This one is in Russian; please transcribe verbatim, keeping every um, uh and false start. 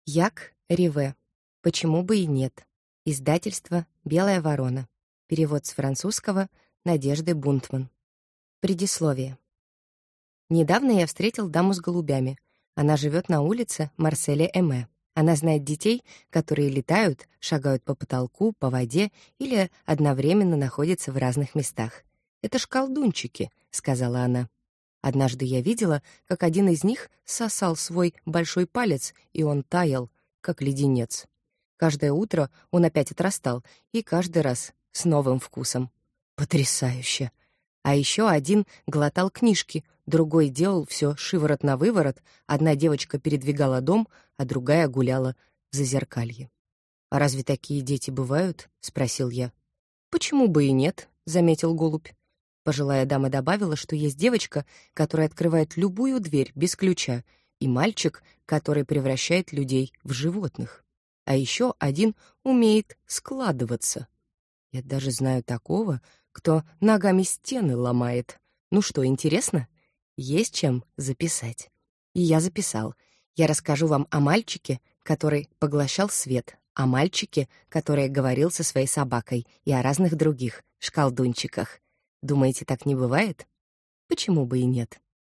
Як Риве. Почему бы и нет? Издательство «Белая ворона». Перевод с французского Надежды Бунтман. Предисловие. Недавно я встретил даму с голубями. Она живет на улице Марселя Эме. Она знает детей, которые летают, шагают по потолку, по воде или одновременно находятся в разных местах. «Это ж колдунчики», — сказала она. Однажды я видела, как один из них сосал свой большой палец, и он таял, как леденец. Каждое утро он опять отрастал, и каждый раз с новым вкусом. Потрясающе! А еще один глотал книжки, другой делал все шиворот на выворот, одна девочка передвигала дом, а другая гуляла в зазеркалье. «А разве такие дети бывают?» — спросил я. «Почему бы и нет?» — заметил голубь. Пожилая дама добавила, что есть девочка, которая открывает любую дверь без ключа, и мальчик, который превращает людей в животных. А еще один умеет складываться. Я даже знаю такого, кто ногами стены ломает. Ну что, интересно? Есть чем записать. И я записал. Я расскажу вам о мальчике, который поглощал свет, о мальчике, который говорил со своей собакой, и о разных других шкалдунчиках. Думаете, так не бывает? Почему бы и нет?